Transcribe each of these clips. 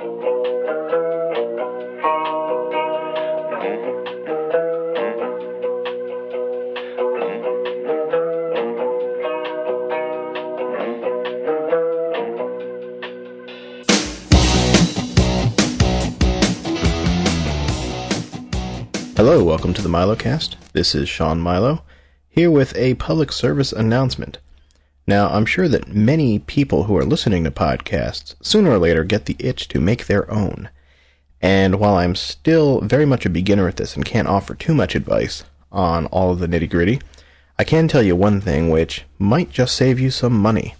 Hello, welcome to the MiloCast. This is Sean Milo, here with a public service announcement. Now, I'm sure that many people who are listening to podcasts sooner or later get the itch to make their own. And while I'm still very much a beginner at this and can't offer too much advice on all of the nitty-gritty, I can tell you one thing which might just save you some money.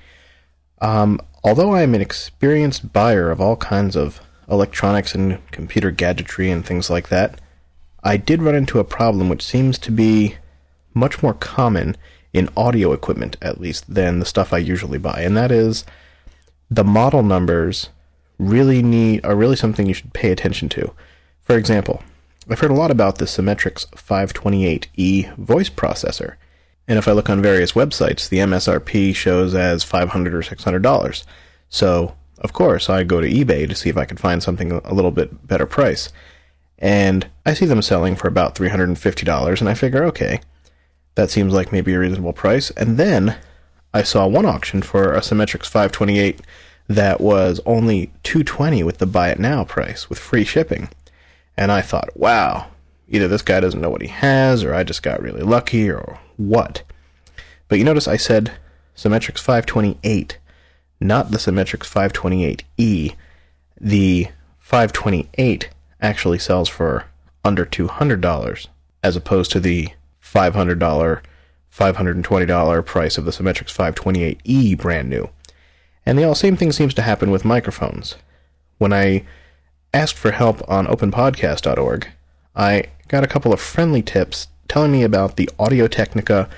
Although I'm an experienced buyer of all kinds of electronics and computer gadgetry and things like that, I did run into a problem which seems to be much more common in audio equipment, at least, than the stuff I usually buy, and that is the model numbers are really something you should pay attention to. For example, I've heard a lot about the Symmetrix 528E voice processor, and if I look on various websites, the MSRP shows as $500 or $600. So, of course, I go to eBay to see if I can find something a little bit better price. And I see them selling for about $350, and I figure, okay, that seems like maybe a reasonable price. And then I saw one auction for a Symmetrix 528 that was only $220 with the buy it now price, with free shipping. And I thought, wow, either this guy doesn't know what he has, or I just got really lucky, or what. But you notice I said Symmetrix 528, not the Symmetrix 528E. The 528 actually sells for under $200, as opposed to the $500, $520 price of the Symmetrix 528E brand new. And the same thing seems to happen with microphones. When I asked for help on openpodcast.org, I got a couple of friendly tips telling me about the Audio-Technica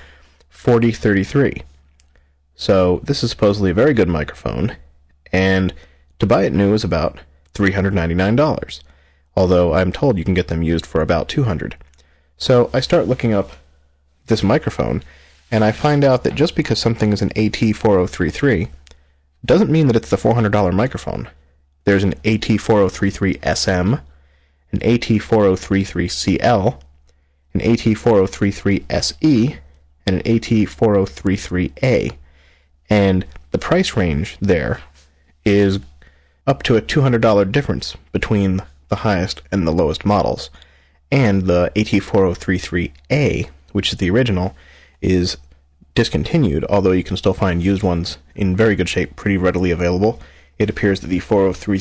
4033. So this is supposedly a very good microphone, and to buy it new is about $399. Although I'm told you can get them used for about $200. So I start looking up this microphone, and I find out that just because something is an AT4033 doesn't mean that it's the $400 microphone. There's an AT4033SM, an AT4033CL, an AT4033SE, and an AT4033A. And the price range there is up to a $200 difference between the highest and the lowest models. And the AT4033A, which is the original, is discontinued, although you can still find used ones in very good shape pretty readily available. It appears that the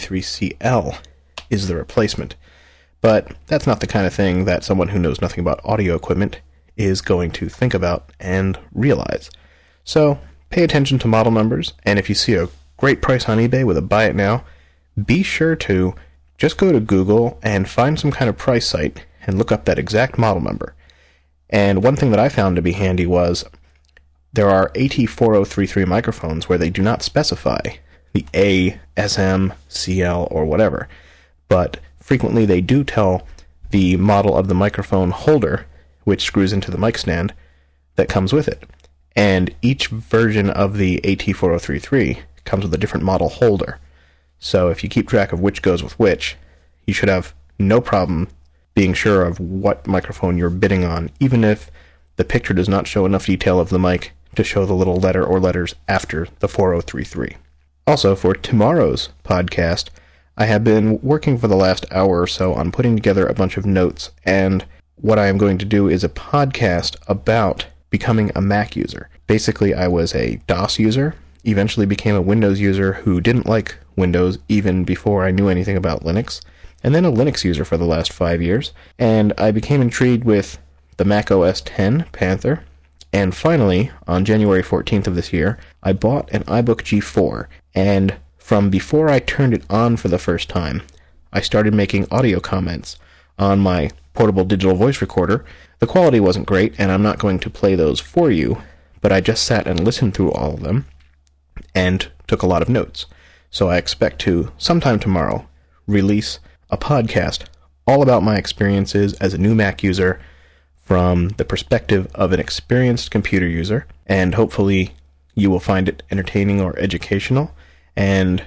4033CL is the replacement. But that's not the kind of thing that someone who knows nothing about audio equipment is going to think about and realize. So, pay attention to model numbers, and if you see a great price on eBay with a buy it now, be sure to just go to Google and find some kind of price site and look up that exact model number. And one thing that I found to be handy was there are AT4033 microphones where they do not specify the A, SM, CL, or whatever, but frequently they do tell the model of the microphone holder, which screws into the mic stand, that comes with it. And each version of the AT4033 comes with a different model holder. So if you keep track of which goes with which, you should have no problem being sure of what microphone you're bidding on, even if the picture does not show enough detail of the mic to show the little letter or letters after the 4033. Also, for tomorrow's podcast, I have been working for the last hour or so on putting together a bunch of notes, and what I am going to do is a podcast about becoming a Mac user. Basically, I was a DOS user, eventually became a Windows user who didn't like Windows even before I knew anything about Linux, and then a Linux user for the last 5 years, and I became intrigued with the Mac OS X Panther, and finally, on January 14th of this year, I bought an iBook G4, and from before I turned it on for the first time, I started making audio comments on my portable digital voice recorder. The quality wasn't great, and I'm not going to play those for you, but I just sat and listened through all of them, and took a lot of notes. So I expect to, sometime tomorrow, release a podcast all about my experiences as a new Mac user from the perspective of an experienced computer user, and hopefully you will find it entertaining or educational, and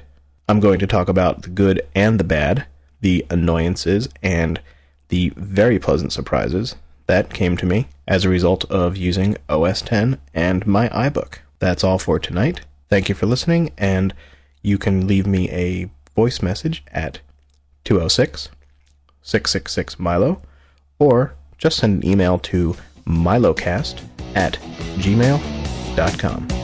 I'm going to talk about the good and the bad, the annoyances and the very pleasant surprises that came to me as a result of using OS X and my iBook. That's all for tonight. Thank you for listening, and you can leave me a voice message at 206-666-MILO, or just send an email to milocast@gmail.com.